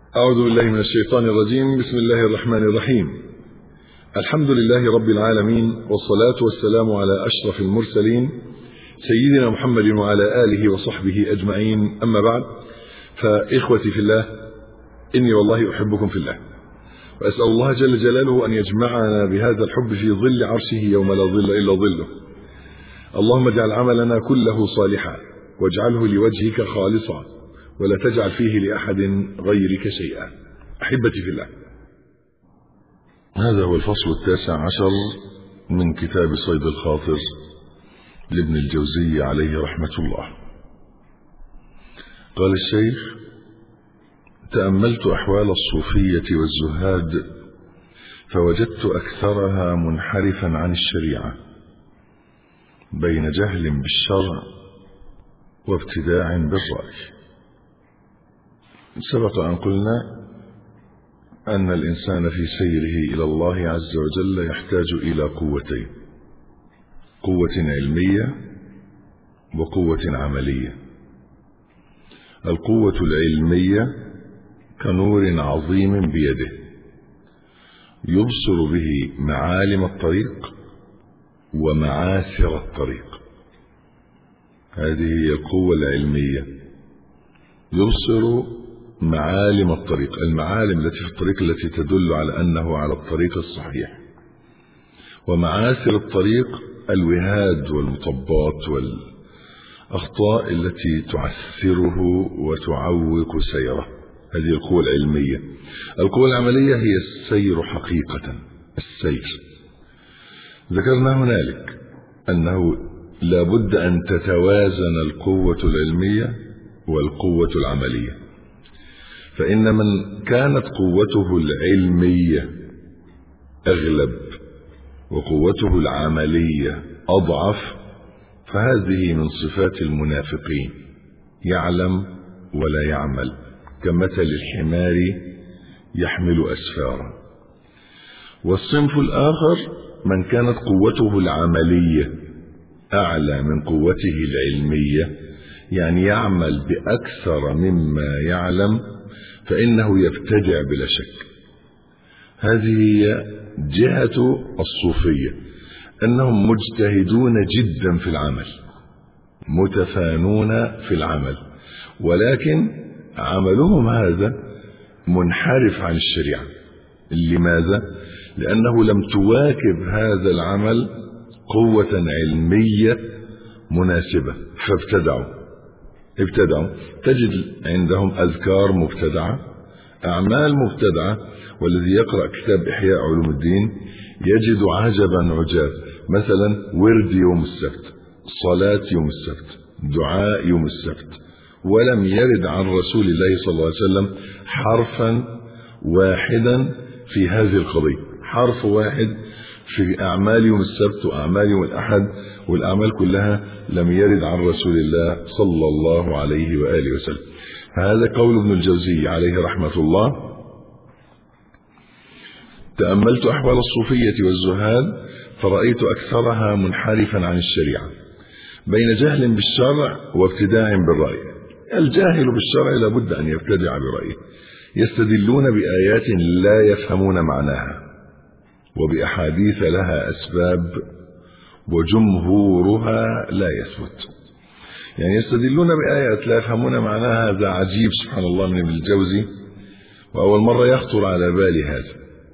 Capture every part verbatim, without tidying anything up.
أعوذ بالله من الشيطان الرجيم. بسم الله الرحمن الرحيم. الحمد لله رب العالمين، والصلاة والسلام على أشرف المرسلين سيدنا محمد وعلى آله وصحبه أجمعين، أما بعد، فإخوتي في الله، إني والله أحبكم في الله، وأسأل الله جل جلاله أن يجمعنا بهذا الحب في ظل عرشه يوم لا ظل إلا ظله. اللهم اجعل عملنا كله صالحا، واجعله لوجهك خالصا، ولا تجعل فيه لأحد غيرك شيئا. أحبتي في الله، هذا هو الفصل التاسع عشر من كتاب صيد الخاطر لابن الجوزي عليه رحمة الله. قال الشيخ: تأملت أحوال الصوفية والزهاد فوجدت أكثرها منحرفا عن الشريعة، بين جهل بالشرع وابتداع بالرأي. سبق أن قلنا أن الإنسان في سيره إلى الله عز وجل يحتاج إلى قوتين: قوة علمية وقوة عملية. القوة العلمية كنور عظيم بيده يبصر به معالم الطريق ومعاثر الطريق. هذه هي القوة العلمية، يبصر معالم الطريق، المعالم التي في الطريق التي تدل على أنه على الطريق الصحيح، ومعاثر الطريق الوهاد والمطبات والأخطاء التي تعثره وتعوق سيره. هذه القوة العلمية. القوة العملية هي السير حقيقة، السير. ذكرنا هنالك أنه لا بد أن تتوازن القوة العلمية والقوة العملية، فإن من كانت قوته العلمية أغلب وقوته العملية أضعف فهذه من صفات المنافقين، يعلم ولا يعمل، كمثل الحمار يحمل أسفارا. والصنف الآخر من كانت قوته العملية أعلى من قوته العلمية، يعني يعمل بأكثر مما يعلم، فإنه يبتدع بلا شك. هذه هي جهة الصوفية، أنهم مجتهدون جدا في العمل، متفانون في العمل، ولكن عملهم هذا منحرف عن الشريعة. لماذا؟ لأنه لم تواكب هذا العمل قوة علمية مناسبة، فابتدعوا ابتدعوا تجد عندهم أذكار مبتدعة، أعمال مبتدعة. والذي يقرأ كتاب إحياء علوم الدين يجد عجبا عجاب. مثلا ورد يوم السبت، صلاة يوم السبت، دعاء يوم السبت، ولم يرد عن رسول الله صلى الله عليه وسلم حرفا واحدا في هذه القضية، حرف واحد في أعمال يوم السبت وأعمال يوم الأحد، والأعمال كلها لم يرد عن رسول الله صلى الله عليه وآله وسلم. هذا قول ابن الجوزي عليه رحمة الله: تأملت أحوال الصوفية والزهاد فرأيت أكثرها منحرفا عن الشريعة، بين جهل بالشرع وابتداع بالرأي. الجاهل بالشرع لابد أن يبتدع برأيه. يستدلون بآيات لا يفهمون معناها، وبأحاديث لها أسباب وجمهورها لا يثبت. يعني يستدلون بآيات لا يفهمون معناها. هذا عجيب سبحان الله من ابن الجوزي، وأول مرة يخطر على بالي هذا،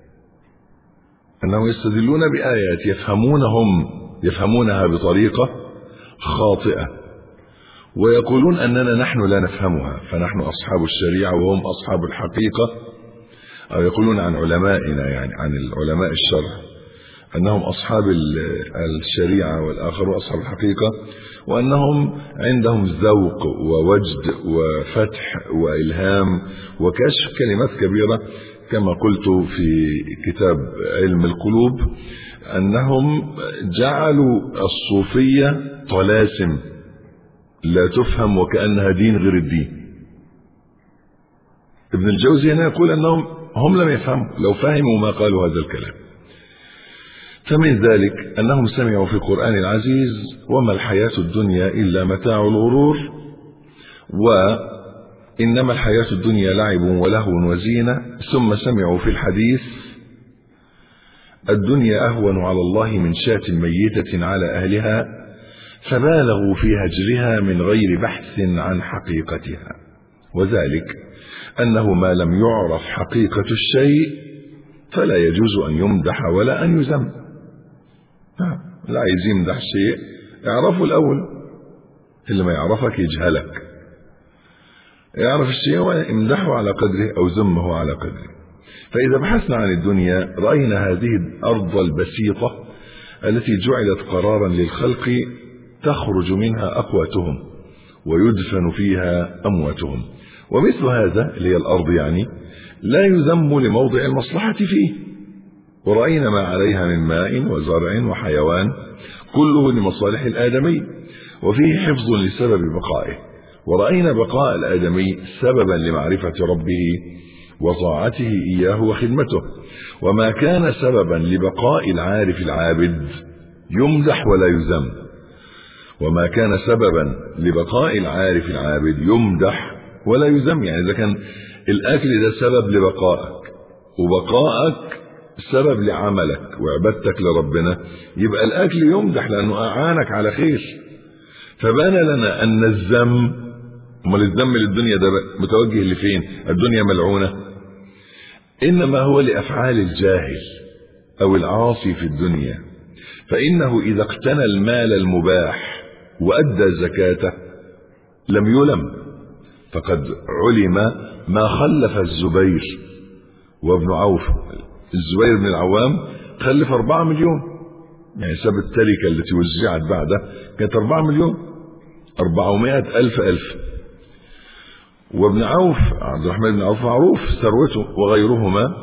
أنهم يستدلون بآيات يفهمونهم يفهمونها بطريقة خاطئة، ويقولون أننا نحن لا نفهمها، فنحن أصحاب الشريعة وهم أصحاب الحقيقة. أو يقولون عن علمائنا، يعني عن العلماء الشرع، أنهم أصحاب الشريعة والآخر أصحاب الحقيقة، وأنهم عندهم ذوق ووجد وفتح وإلهام وكشف كلمات كبيرة، كما قلت في كتاب علم القلوب، أنهم جعلوا الصوفية طلاسم لا تفهم وكأنها دين غير الدين. ابن الجوزي هنا يقول أنهم هم لم يفهموا، لو فهموا ما قالوا هذا الكلام. فمن ذلك أنهم سمعوا في القرآن العزيز: وما الحياة الدنيا إلا متاع الغرور، إنما الحياة الدنيا لعب ولهو وزينة، ثم سمعوا في الحديث الدنيا أهون على الله من شاة ميتة على أهلها، فبالغوا في هجرها من غير بحث عن حقيقتها، وذلك أنه ما لم يعرف حقيقة الشيء فلا يجوز أن يمدح ولا أن يذم. لا عايز يمدح شيء اعرفه الأول، اللي ما يعرفك يجهلك، يعرف الشيء ويمدحه على قدره أو ذمه على قدره. فإذا بحثنا عن الدنيا رأينا هذه الأرض البسيطة التي جعلت قرارا للخلق تخرج منها أقواتهم ويدفن فيها أمواتهم، ومثل هذا اللي هي الأرض يعني لا يذم لموضع المصلحة فيه. ورأينا ما عليها من ماء وزرع وحيوان كله لمصالح الآدمي، وفيه حفظ لسبب بقائه. ورأينا بقاء الآدمي سببا لمعرفة ربه وطاعته إياه وخدمته، وما كان سببا لبقاء العارف العابد يمدح ولا يذم، وما كان سببا لبقاء العارف العابد يمدح ولا يذم. يعني إذا كان الأكل ده سبب لبقائك وبقائك سبب لعملك وعبادتك لربنا، يبقى الأكل يمدح لأنه أعانك على خير. فبان لنا أن الذم، امال الذم للدنيا ده متوجه لفين؟ الدنيا ملعونة، إنما هو لأفعال الجاهل أو العاصي في الدنيا، فإنه إذا اقتنى المال المباح وأدى زكاته لم يلم. فقد علم ما خلف الزبير وابن عوف. الزبير بن العوام خلف أربعة مليون، يعني ساب التركة التي وزعت بعده كانت أربعة مليون، أربعمائة ألف ألف. وابن عوف عبد الرحمن بن عوف معروف ثروته وغيرهما،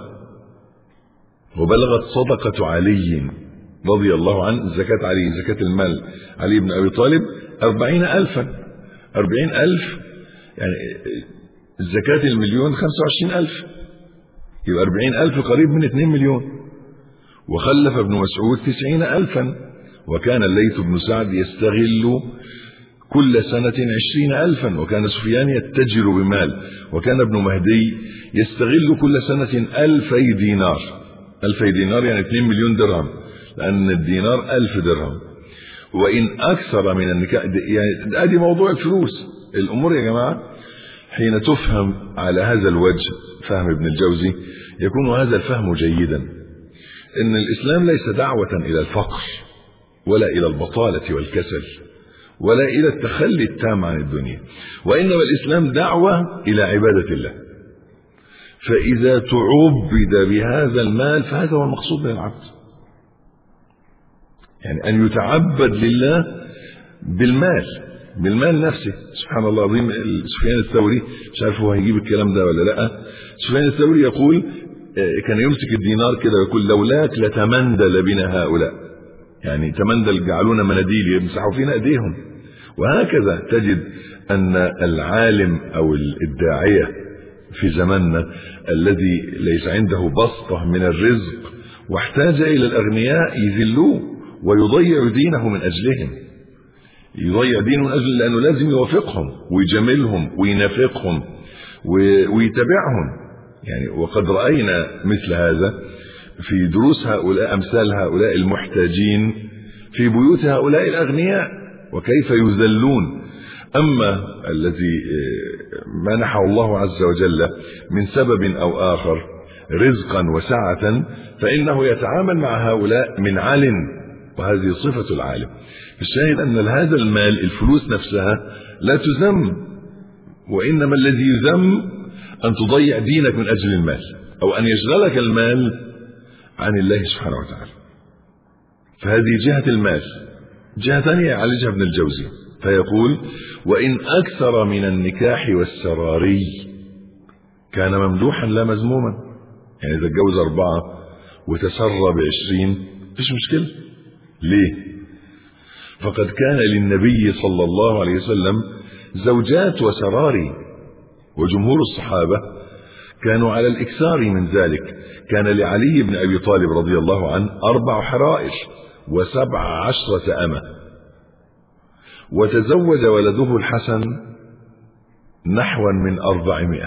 وبلغت صدقة علي رضي الله عنه، زكاة علي، زكاة المال علي بن أبي طالب أربعين ألفا، أربعين ألف يعني زكاة المليون خمسة وعشرين ألف، يبقى أربعين ألف قريب من اثنين مليون. وخلف ابن مسعود تسعين ألفا، وكان الليث بن سعد يستغل كل سنة عشرين ألفا، وكان سفيان يتجر بمال، وكان ابن مهدي يستغل كل سنة ألفي دينار. ألفي دينار يعني اثنين مليون درهم، لأن الدينار ألف درهم. وإن أكثر من النكاح، يعني ادي موضوع الفلوس. الأمور يا جماعة حين تفهم على هذا الوجه فهم ابن الجوزي يكون هذا الفهم جيدا، إن الإسلام ليس دعوة إلى الفقر ولا إلى البطالة والكسل ولا إلى التخلي التام عن الدنيا، وإنما الإسلام دعوة إلى عبادة الله. فإذا تعبد بهذا المال فهذا هو المقصود من العبد، يعني أن يتعبد لله بالمال، بالمال نفسه. سبحان الله العظيم، سفيان الثوري مش عارف هو هيجيب الكلام ده ولا لا، سفيان الثوري يقول كان يمسك الدينار كده ويقول لولاك لتمندل بنا هؤلاء، يعني تمندل جعلونا مناديل يمسحوا فينا ايديهم. وهكذا تجد ان العالم او الداعية في زماننا الذي ليس عنده بسطة من الرزق واحتاج الى الاغنياء يذلوه ويضيع دينه من اجلهم، يضيع دينه من اجل لانه لازم يوافقهم ويجاملهم وينافقهم ويتبعهم. يعني وقد رأينا مثل هذا في دروس هؤلاء، امثال هؤلاء المحتاجين في بيوت هؤلاء الاغنياء وكيف يذلون. اما الذي منحه الله عز وجل من سبب او اخر رزقا وسعة فانه يتعامل مع هؤلاء من علم، وهذه صفة العالم. الشاهد ان هذا المال، الفلوس نفسها لا تذم، وانما الذي يذم ان تضيع دينك من اجل المال، او ان يشغلك المال عن الله سبحانه وتعالى. فهذه جهة المال. جهة ثانية يعالجها ابن الجوزي فيقول وإن أكثر من النكاح والسراري كان ممدوحا لا مذموما. يعني إذا اتجوز أربعة وتسرى بعشرين مفيش مشكلة. ليه؟ فقد كان للنبي صلى الله عليه وسلم زوجات وسراري، وجمهور الصحابة كانوا على الإكثار من ذلك. كان لعلي بن أبي طالب رضي الله عنه أربع حرائر وسبع عشرة أمة، وتزوج ولده الحسن نحوا من أربعمائة.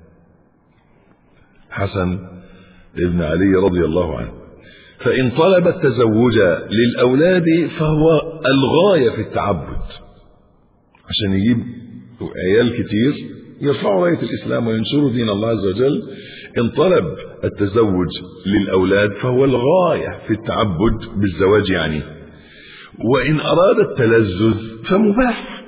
حسن ابن علي رضي الله عنه. فإن طلب التزوج للأولاد فهو الغاية في التعبد، عشان يجيب عيال كتير يرفعوا راية الإسلام وينشروا دين الله عز وجل. إن طلب التزوج للأولاد فهو الغاية في التعبد بالزواج يعني. وإن أراد التلذذ فمباح،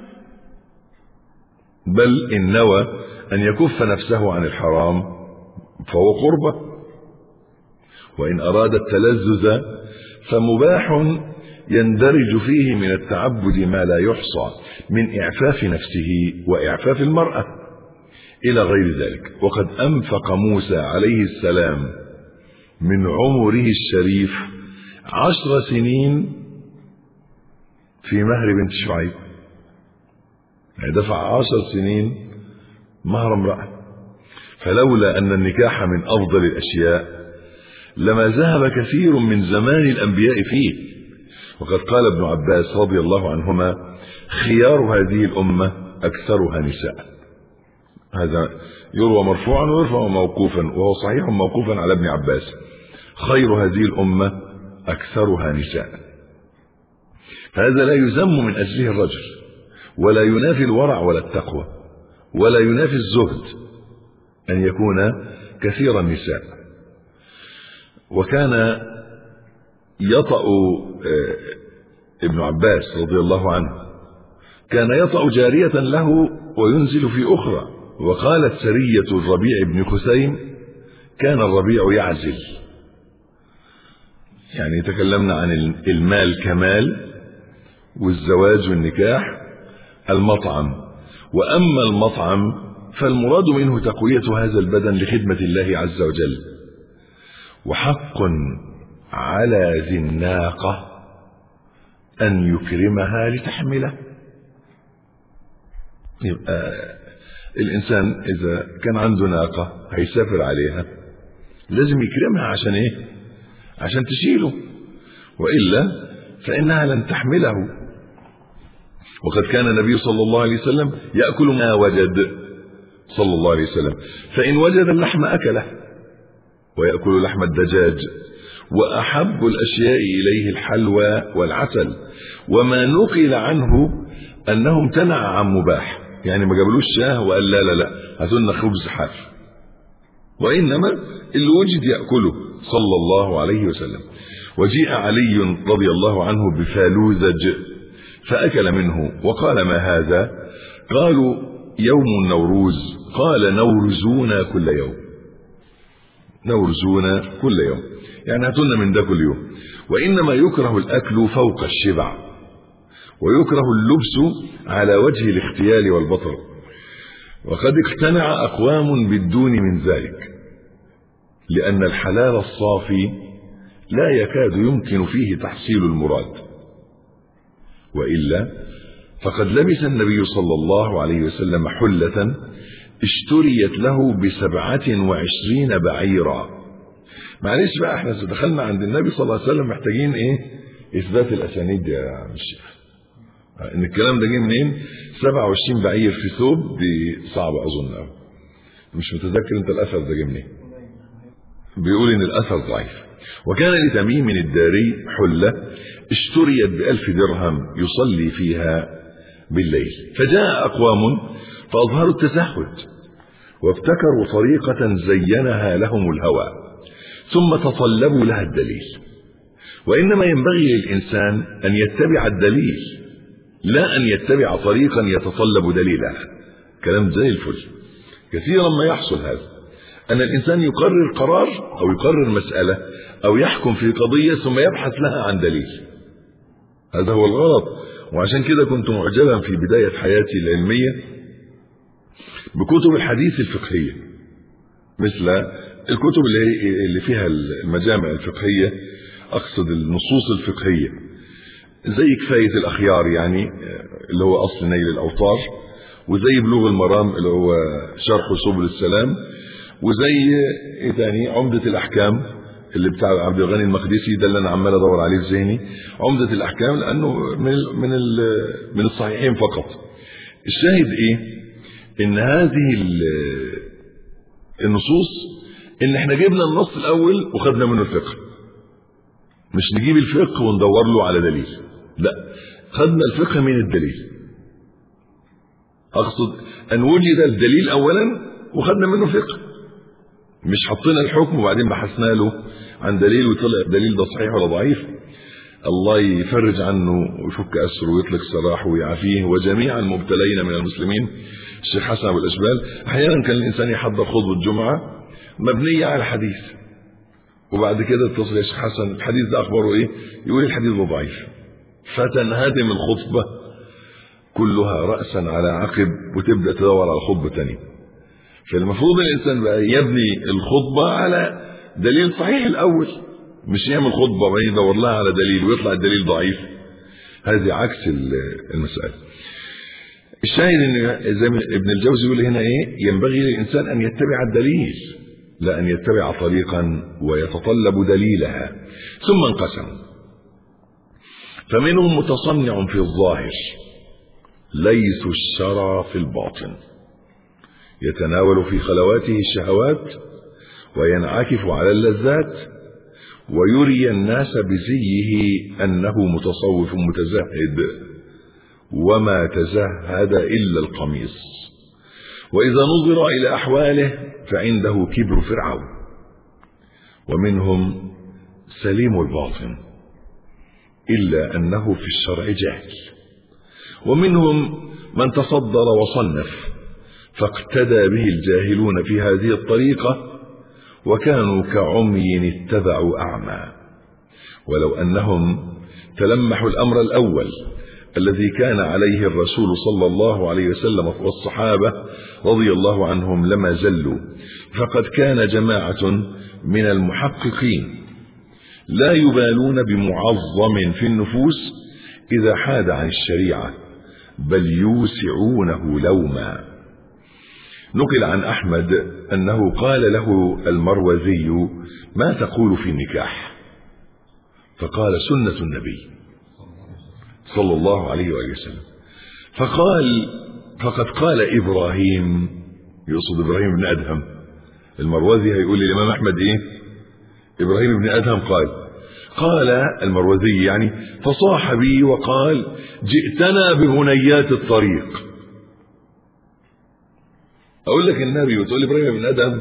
بل إن نوى أن يكف نفسه عن الحرام فهو قربة. وإن أراد التلذذ فمباح يندرج فيه من التعبد ما لا يحصى من إعفاف نفسه وإعفاف المرأة إلى غير ذلك. وقد أنفق موسى عليه السلام من عمره الشريف عشر سنين في مهر بنت شعيب، يعني دفع عشر سنين مهر امرأة. فلولا أن النكاح من أفضل الأشياء لما ذهب كثير من زمان الأنبياء فيه. وقد قال ابن عباس رضي الله عنهما: خيار هذه الأمة أكثرها نساء. هذا يروى مرفوعا ويرفع موقوفا، وهو صحيح موقوفا على ابن عباس: خير هذه الأمة أكثرها نساء. هذا لا يذم من أجله الرجل، ولا ينافي الورع ولا التقوى، ولا ينافي الزهد أن يكون كثير النساء. وكان يطأ ابن عباس رضي الله عنه كان يطأ جارية له وينزل في أخرى. وقالت سرية الربيع بن خثيم: كان الربيع يعزل. يعني تكلمنا عن المال كمال، والزواج والنكاح المطعم. وأما المطعم فالمراد منه تقوية هذا البدن لخدمة الله عز وجل. وحق على ذي الناقة أن يكرمها لتحمله. يبقى الإنسان إذا كان عنده ناقة هيسافر عليها لازم يكرمها. عشان إيه؟ عشان تشيله، وإلا فإنها لن تحمله. وقد كان النبي صلى الله عليه وسلم يأكل ما وجد صلى الله عليه وسلم، فإن وجد اللحم أكله، ويأكل لحم الدجاج. وأحب الأشياء إليه الحلوى والعسل. وما نقل عنه أنه امتنع عن مباح، يعني ما جابلوش شاه وقال لا لا لا هاتولنا خبز حاف، وإنما اللي وجد يأكله صلى الله عليه وسلم. وجيء علي رضي الله عنه بفالوذج فأكل منه وقال: ما هذا؟ قالوا: يوم النوروز. قال: نورزونا كل يوم، نورزونا كل يوم، يعني هاتولنا من ده كل يوم. وإنما يكره الأكل فوق الشبع، ويكره اللبس على وجه الاختيال والبطر. وقد اقتنع أقوام بالدون من ذلك، لأن الحلال الصافي لا يكاد يمكن فيه تحصيل المراد. وإلا فقد لبس النبي صلى الله عليه وسلم حلة اشتريت له بسبعة وعشرين بعيرا. معلش بقى، احنا دخلنا عند النبي صلى الله عليه وسلم محتاجين ايه؟ اثبات الاسانيد يا عم الشيخ. ان الكلام ده جه منين؟ سبعة وعشرين بعير في ثوب، دي صعبه اظن قوي. مش متذكر انت الاثر ده جه منين. بيقول ان الاثر ضعيف. وكان لتميم الداري حله اشتريت بألف درهم يصلي فيها بالليل. فجاء أقوام فأظهروا التزهد وابتكروا طريقة زينها لهم الهوى، ثم تطلبوا لها الدليل. وإنما ينبغي للإنسان أن يتبع الدليل، لا أن يتبع طريقا يتطلب دليلها. كلام زي الفل. كثيرا ما يحصل هذا، أن الإنسان يقرر قرار أو يقرر مسألة أو يحكم في قضية ثم يبحث لها عن دليل. هذا هو الغلط. وعشان كده كنت معجبا في بداية حياتي العلمية بكتب الحديث الفقهية، مثل الكتب اللي فيها المجامع الفقهية، أقصد النصوص الفقهية، زي كفاية الأخيار يعني اللي هو أصل نيل الأوطار، وزي بلوغ المرام اللي هو شرح سبل السلام، وزي ايه تاني عمدة الأحكام اللي بتاع عبد الغني المقدسي، ده اللي انا عمال ادور عليه في ذهني. عمدة الأحكام لأنه من ال من ال من الصحيحين فقط. الشاهد ايه؟ ان هذه النصوص ان احنا جبنا النص الاول وخدنا منه الفقه، مش نجيب الفقه وندور له على دليل، لا، خدنا الفقه من الدليل. اقصد ان وجد الدليل اولا وخدنا منه فقه، مش حطينا الحكم وبعدين بحثنا له عن دليل وطلع الدليل ده صحيح ولا ضعيف. الله يفرج عنه ويفك اسره ويطلق سراحه ويعافيه وجميع المبتلين من المسلمين. الشيخ حسن ابو الاشبال احيانا كان الانسان يحضر خطبه الجمعه مبنيه على حديث، وبعد كده اتصل يا شيخ حسن الحديث ده اخباره ايه؟ يقول الحديث ده ضعيف، فتنهدم الخطبه كلها راسا على عقب وتبدا تدور على خطبه ثانيه. فالمفروض الانسان بقى يبني الخطبه على دليل صحيح الاول، مش يعمل خطبه وبعدين يدور لها على دليل ويطلع الدليل ضعيف. هذه عكس المساله. الشاهد ان زي ما ابن الجوزي يقول هنا ايه؟ ينبغي للانسان ان يتبع الدليل لا ان يتبع طريقا ويتطلب دليلها. ثم انقسموا، فمنهم متصنع في الظاهر ليس الشرع في الباطن، يتناول في خلواته الشهوات وينعكف على اللذات ويري الناس بزيه أنه متصوف متزهد، وما تزهد إلا القميص، وإذا نظر إلى أحواله فعنده كبر فرعون. ومنهم سليم الباطن إلا أنه في الشرع جاهل. ومنهم من تصدر وصنف فاقتدى به الجاهلون في هذه الطريقة وكانوا كعمي اتبعوا أعمى، ولو أنهم تلمحوا الأمر الأول الذي كان عليه الرسول صلى الله عليه وسلم والصحابة رضي الله عنهم لما زلوا. فقد كان جماعة من المحققين لا يبالون بمعظم في النفوس إذا حاد عن الشريعة، بل يوسعونه لوما. نقل عن أحمد أنه قال له المروزي: ما تقول في النكاح؟ فقال: سنة النبي صلى الله عليه وآله وسلم. فقال: فقد قال إبراهيم، يقصد إبراهيم بن أدهم. المروزي هيقول للإمام أحمد إيه؟ إبراهيم بن أدهم قال قال المروزي يعني فصاح بي وقال: جئتنا ببنيات الطريق. أقول لك النبي وتقول لي إبراهيم بن أدهم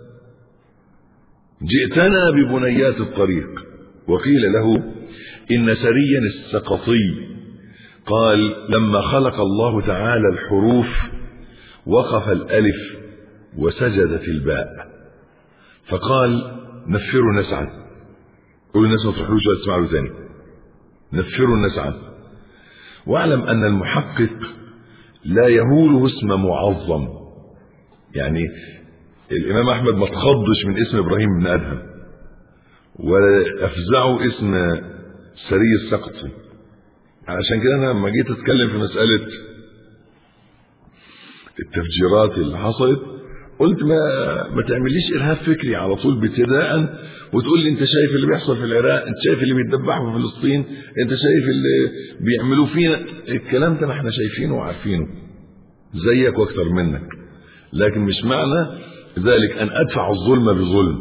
جئتنا ببنيات الطريق. وقيل له إن سريا السقطي قال: لما خلق الله تعالى الحروف وقف الألف وسجدت الباء، فقال: نفروا نسعا. قولوا الناس ما تروحوش وتسمعوا ثاني، نفروا نسعا. واعلم أن المحقق لا يهوله اسم معظم، يعني الإمام أحمد ما تخضش من اسم إبراهيم بن أدهم ولا أفزعه اسم سري السقطي. عشان كده أنا لما جيت أتكلم في مسألة التفجيرات اللي حصلت قلت ما ما تعمليش إرهاب فكري على طول ابتداء وتقول لي أنت شايف اللي بيحصل في العراق، أنت شايف اللي بيتذبحوا في فلسطين، أنت شايف اللي بيعملوه فينا. الكلام ده احنا شايفينه وعارفينه زيك واكتر منك، لكن مش معنى ذلك أن أدفع الظلم بظلم.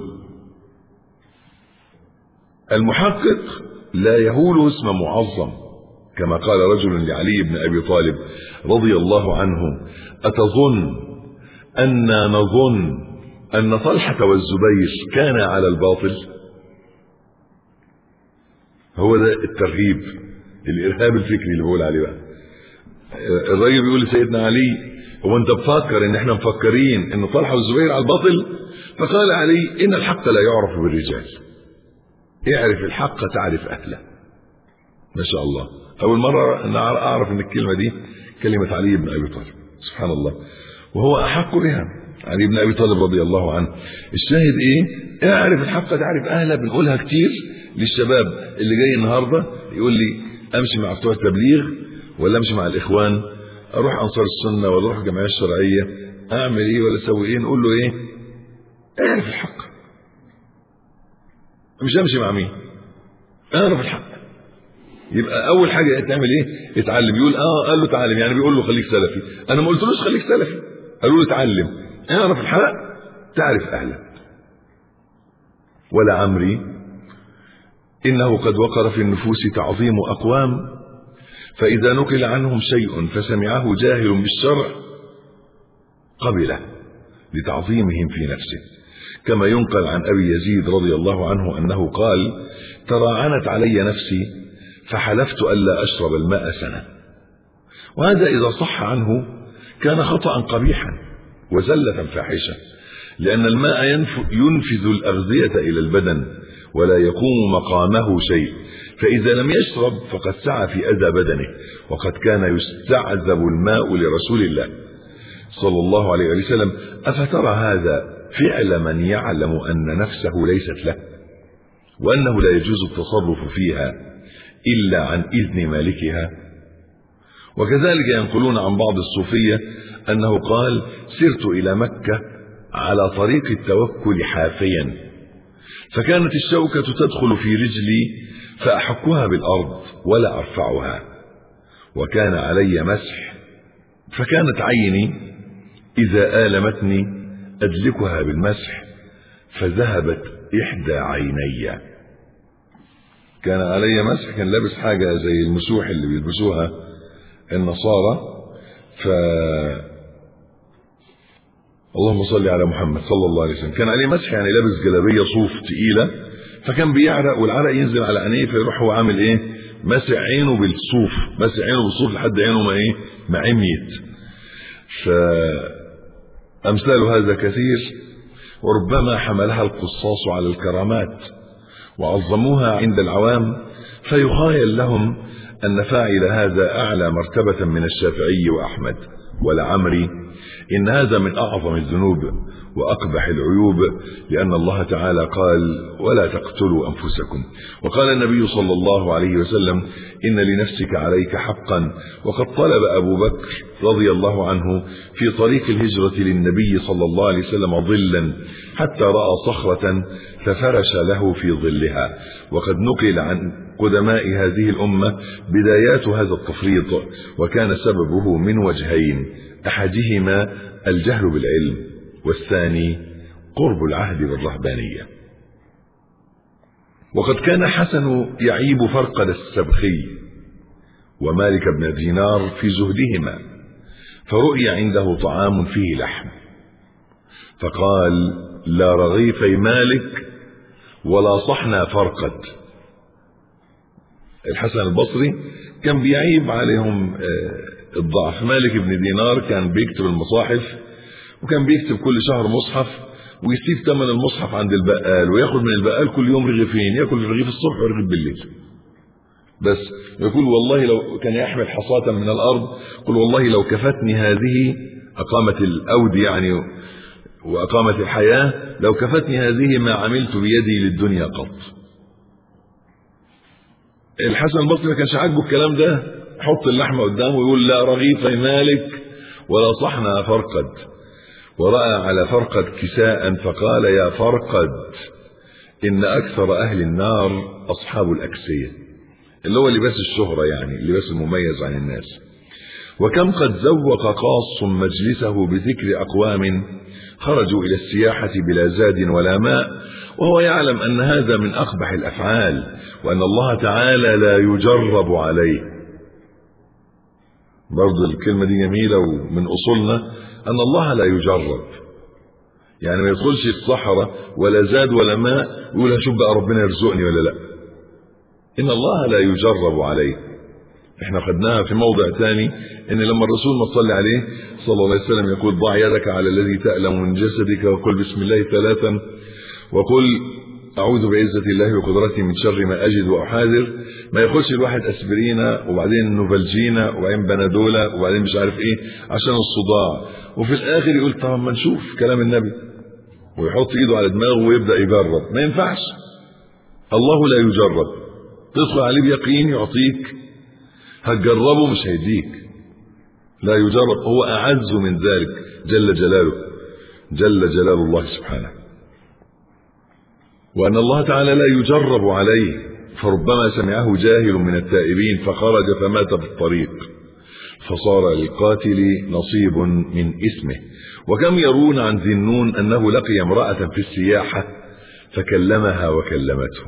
المحقق لا يهول اسم معظم، كما قال رجل لعلي بن أبي طالب رضي الله عنه: أتظن أننا نظن أن طلحة والزبير كان على الباطل؟ هو ده الترهيب، الإرهاب الفكري اللي بقول عليه بقى. الراجل بيقول لسيدنا علي: هو انت بفكر ان احنا مفكرين ان طلحة والزبير على الباطل؟ فقال علي: ان الحق لا يعرف بالرجال، اعرف الحق تعرف اهله. ما شاء الله، اول مرة انا اعرف ان الكلمة دي كلمة علي بن ابي طالب، سبحان الله، وهو احق بها، علي بن ابي طالب رضي الله عنه. الشاهد ايه؟ اعرف الحق تعرف اهله. بنقولها كتير للشباب اللي جاي النهارده يقول لي امشي مع بتوع التبليغ ولا امشي مع الاخوان، اروح انصار السنه ولا اروح الجمعيه الشرعيه، اعمل ايه ولا اسوي ايه؟ نقول له ايه؟ اعرف الحق، مش امشي مع مين، اعرف الحق. يبقى اول حاجه تعمل ايه؟ اتعلم. يقول اه قال له تعلم، يعني بيقول له خليك سلفي. انا ما قلتلوش خليك سلفي، قالوا له اتعلم، اعرف الحق تعرف أهلك. ولعمري إنه قد وقر في النفوس تعظيم أقوام، فإذا نقل عنهم شيء فسمعه جاهل بالشرع قبله لتعظيمهم في نفسه، كما ينقل عن أبي يزيد رضي الله عنه أنه قال: تراعنت علي نفسي فحلفت ألا أشرب الماء سنة. وهذا إذا صح عنه كان خطأ قبيحا وزلة فاحشة، لأن الماء ينفذ الأغذية إلى البدن ولا يقوم مقامه شيء، فإذا لم يشرب فقد سعى في أذى بدنه، وقد كان يستعذب الماء لرسول الله صلى الله عليه وسلم. أفترى هذا فعل من يعلم أن نفسه ليست له، وأنه لا يجوز التصرف فيها إلا عن إذن مالكها؟ وكذلك ينقلون عن بعض الصوفية أنه قال: سرت إلى مكة على طريق التوكل حافيا، فكانت الشوكة تدخل في رجلي فأحكها بالأرض ولا أرفعها، وكان علي مسح، فكانت عيني إذا آلمتني أدلكها بالمسح فذهبت إحدى عيني. كان علي مسح، كان لابس حاجة زي المسوح اللي بيلبسوها النصارى، ف اللهم صل على محمد صلى الله عليه وسلم، كان عليه مسح يعني لابس جلابية صوف تقيلة، فكان بيعرق والعرق ينزل على عينيه، فيروح هو عامل ايه؟ مسح عينه بالصوف، مسح عينه بالصوف لحد عينه ما ايه؟ ما عميت. فأمثال هذا كثير، وربما حملها القصاص على الكرامات وعظموها عند العوام، فيخايل لهم أن فاعل هذا أعلى مرتبة من الشافعي وأحمد. ولعمري إن هذا من أعظم الذنوب وأقبح العيوب، لأن الله تعالى قال: ولا تقتلوا أنفسكم. وقال النبي صلى الله عليه وسلم: إن لنفسك عليك حقا. وقد طلب أبو بكر رضي الله عنه في طريق الهجرة للنبي صلى الله عليه وسلم ظلا حتى رأى صخرة ففرش له في ظلها. وقد نقل عن قدماء هذه الأمة بدايات هذا التفريط، وكان سببه من وجهين: أحدهما الجهل بالعلم، والثاني قرب العهد بالرهبانية. وقد كان حسن يعيب فرقد السبخي ومالك بن دينار في زهدهما، فرؤي عنده طعام فيه لحم فقال: لا رغيفي مالك ولا صحنا فرقد. الحسن البصري كان بيعيب عليهم الضعف. مالك بن دينار كان بيكتب المصاحف، وكان بيكتب كل شهر مصحف ويسيب ثمن المصحف عند البقال، وياخد من البقال كل يوم رغيفين، ياكل رغيف الصبح ورغيف بالليل بس. يقول: والله لو كان يحمل حصاة من الأرض، قل والله لو كفتني هذه، أقامت الأودي يعني وأقامت الحياة، لو كفتني هذه ما عملت بيدي للدنيا قط. الحسن البصري ما كانش عاجبه الكلام ده، حط اللحمة قدامه ويقول: لا رغيفي مالك ولا صحنا فرقد. ورأى على فرقد كساء فقال: يا فرقد، إن أكثر أهل النار أصحاب الأكسية، اللي هو لباس الشهرة يعني اللباس المميز عن الناس. وكم قد زوق قاص مجلسه بذكر أقوام خرجوا إلى السياحة بلا زاد ولا ماء، وهو يعلم أن هذا من أقبح الأفعال، وأن الله تعالى لا يجرب عليه. برضو الكلمة دي جميلة، ومن أصولنا أن الله لا يجرب، يعني ما يدخلش الصحراء ولا زاد ولا ماء ويقول هشوف بقى ربنا يرزقني ولا لا. إن الله لا يجرب عليه. احنا خدناها في موضع ثاني، ان لما الرسول ما صلى عليه صلى الله عليه وسلم يقول: ضع يدك على الذي تألم من جسدك وقل بسم الله ثلاثا، وقل أعوذ بعزة الله وقدرته من شر ما أجد وأحاذر. ما ياخدش الواحد أسبرينا وبعدين نوفالجينا وبعدين بنادولا وبعدين مش عارف ايه عشان الصداع، وفي الآخر يقول: طب ما نشوف كلام النبي، ويحط ايده على دماغه ويبدأ يجرب. ما ينفعش، الله لا يجرب. تدخل عليه بيقين يعطيك، هتجربه مش هيديك. لا يجرب، هو أعز من ذلك جل جلاله، جل جلال الله سبحانه. وأن الله تعالى لا يجرب عليه، فربما سمعه جاهل من التائبين فخرج فمات في الطريق، فصار للقاتل نصيب من اسمه. وكم يرون عن ذي النون أنه لقي امرأة في السياحة فكلمها وكلمته.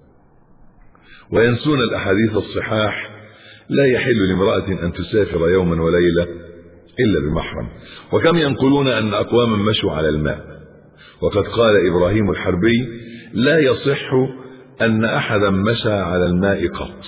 وينسون الأحاديث الصحاح: لا يحل لامرأة أن تسافر يوما وليلة إلا بمحرم. وكم ينقلون أن أقواما مشوا على الماء. وقد قال إبراهيم الحربي: لا يصح أن أحدا مشى على الماء قط.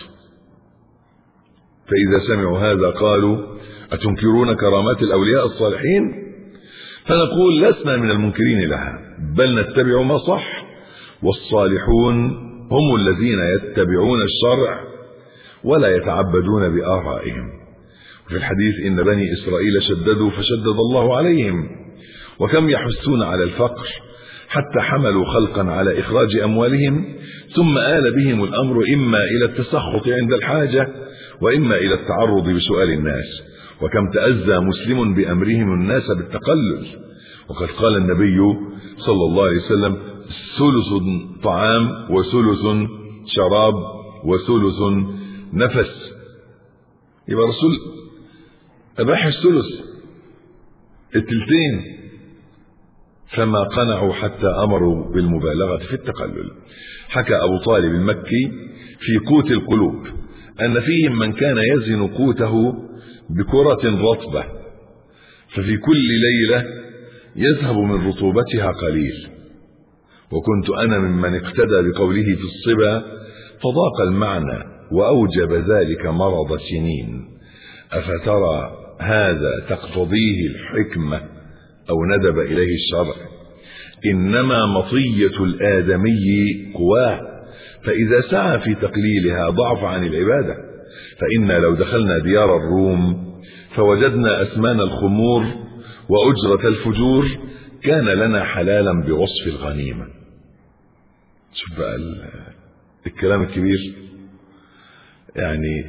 فإذا سمعوا هذا قالوا: أتنكرون كرامات الأولياء الصالحين؟ فنقول: لسنا من المنكرين لها، بل نتبع ما صح، والصالحون هم الذين يتبعون الشرع ولا يتعبدون بآرائهم. وفي الحديث: إن بني إسرائيل شددوا فشدد الله عليهم. وكم يحثون على الفقر حتى حملوا خلقا على إخراج أموالهم، ثم آل بهم الأمر إما إلى التسخط عند الحاجة وإما إلى التعرض بسؤال الناس. وكم تأذى مسلم بأمرهم الناس بالتقلل. وقد قال النبي صلى الله عليه وسلم: ثلث طعام وثلث شراب وثلث نفس. يبقى الرسول أباح الثلث، التلتين، فما قنعوا حتى أمروا بالمبالغة في التقلل. حكى أبو طالب المكي في قوت القلوب أن فيهم من كان يزن قوته بكرة رطبة، ففي كل ليلة يذهب من رطوبتها قليل. وكنت أنا ممن اقتدى بقوله في الصبا، فضاق المعنى وأوجب ذلك مرض سنين. أفترى هذا تقتضيه الحكمة أو ندب إليه الشرع؟ إنما مطية الآدمي قواه، فإذا سعى في تقليلها ضعف عن العبادة. فإنا لو دخلنا ديار الروم فوجدنا أثمان الخمور وأجرة الفجور كان لنا حلالا بوصف الغنيمة. شوف بقى الكلام الكبير. يعني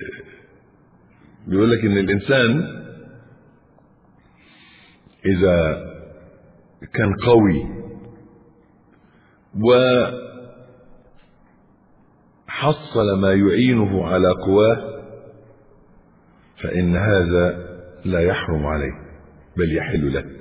بيقول لك إن الإنسان إذا كان قوي وحصل ما يعينه على قواه فإن هذا لا يحرم عليه بل يحل له.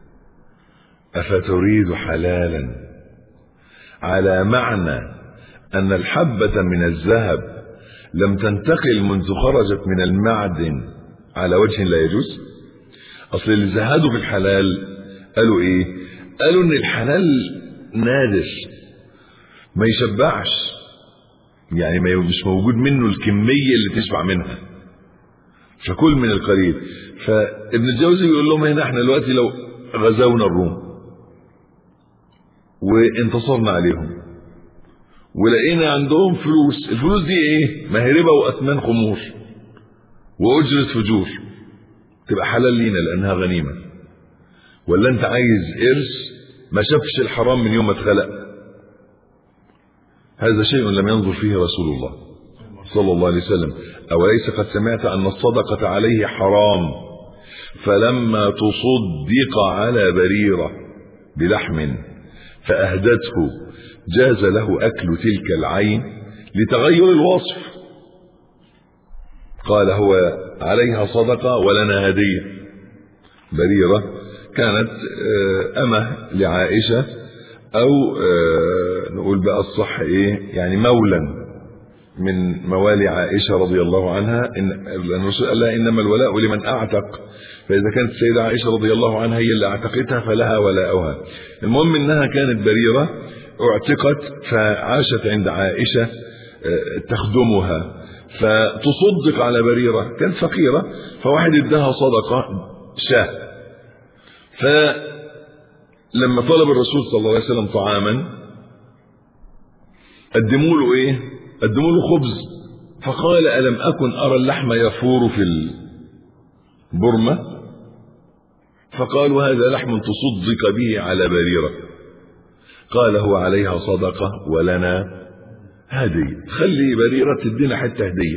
أفتريد حلالا على معنى أن الحبة من الذهب لم تنتقل منذ خرجت من المعدن على وجه لا يجوز؟ أصل اللي زهدوا في الحلال قالوا إيه؟ قالوا إن الحلال نادر ما يشبعش، يعني ما مش موجود منه الكمية اللي تشبع منها، فكل من القليل. فابن الجوزي يقول لهم هنا احنا دلوقتي لو غزونا الروم وانتصرنا عليهم ولقينا عندهم فلوس، الفلوس دي ايه؟ مهربة واثمان خمور واجرة فجور، تبقى حلال لينا لانها غنيمة. ولا انت عايز قرش ما شافش الحرام من يوم ما اتخلق؟ هذا شيء لم ينظر فيه رسول الله صلى الله عليه وسلم. أوليس قد سمعت أن الصدقة عليه حرام فلما تصدق على بريرة بلحم فأهدته جاز له أكل تلك العين لتغير الوصف؟ قال هو عليها صدقة ولنا هدية. بريرة كانت أمه لعائشة، أو نقول بقى الصح إيه، يعني مولا من موالي عائشة رضي الله عنها. إن الرسول قال لها إنما الولاء لمن أعتق، فإذا كانت السيدة عائشة رضي الله عنها هي اللي أعتقتها فلها ولاؤها. المهم إنها كانت بريرة اعتقت فعاشت عند عائشة تخدمها، فتصدق على بريرة، كانت فقيرة، فواحد ادها صدقة شاه. فلما طلب الرسول صلى الله عليه وسلم طعاما قدموا له ايه؟ قدموا له خبز، فقال ألم أكن أرى اللحم يفور في البرمة؟ فقالوا هذا لحم تصدق به على بريرة. قال هو عليها صدقة ولنا هدية، خلي بريرة تدينا حتى هدية.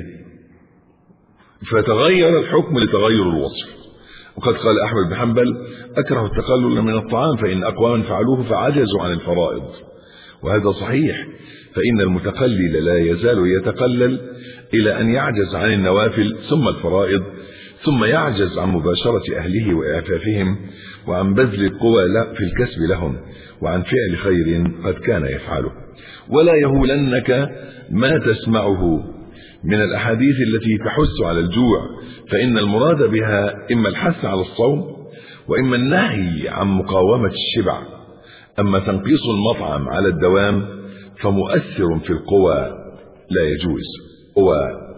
فتغير الحكم لتغير الوصف. وقد قال أحمد بن حنبل أكره التقلل من الطعام فإن أقواما فعلوه فعجزوا عن الفرائض، وهذا صحيح، فإن المتقلل لا يزال يتقلل إلى أن يعجز عن النوافل ثم الفرائض ثم يعجز عن مباشرة أهله وإعفافهم وعن بذل القوى في الكسب لهم وعن فعل خير قد كان يفعله. ولا يهولنك ما تسمعه من الأحاديث التي تحث على الجوع، فإن المراد بها إما الحث على الصوم وإما النهي عن مقاومة الشبع. أما تنقيص المطعم على الدوام فمؤثر في القوى لا يجوز. قوى